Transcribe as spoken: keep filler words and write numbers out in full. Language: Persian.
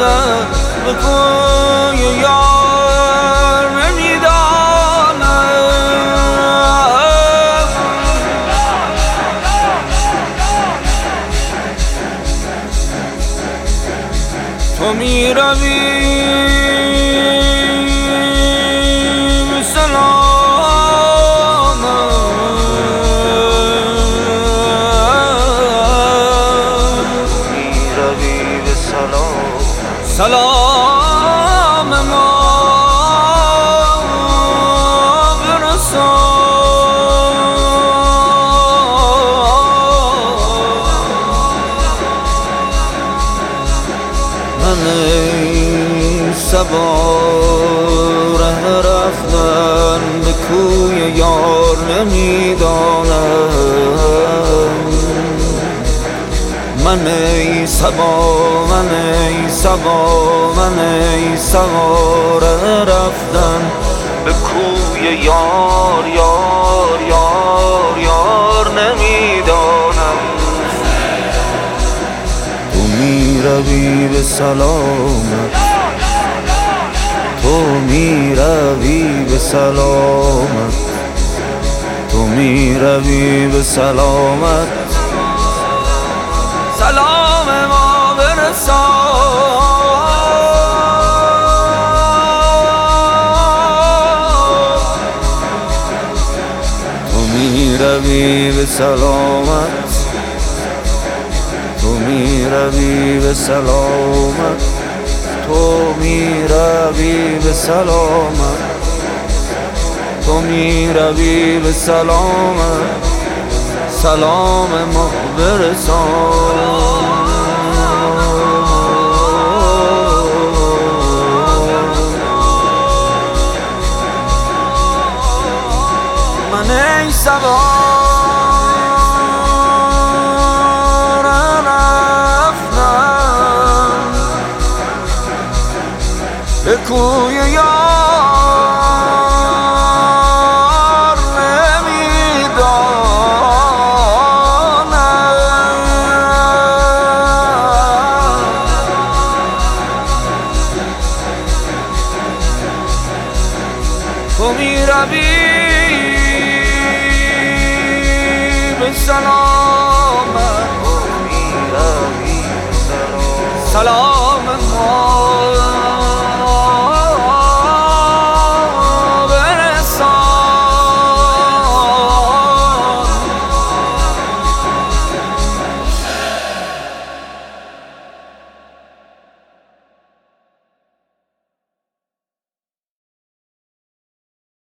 رفتن به کوی یار نمیدانم تو می روی به سلام می روی به سلام سلام ما من ای صبا ره رفتن به کوی یار نمیدانم من ای صبا من ای صبا من ای صبا ره رفتن به کوی یار یار یار یار نمیدانم می روی به سلامت تو می روی به سلامت تو می روی به سلامت سلام ما برسان تو می روی به سلامت تو می روی به سلامت تو می روی به سلامت تو می روی به سلامت سلام ما برسان من ای صبا به کوی یار نمیدانم تو می روی به سلامت سلام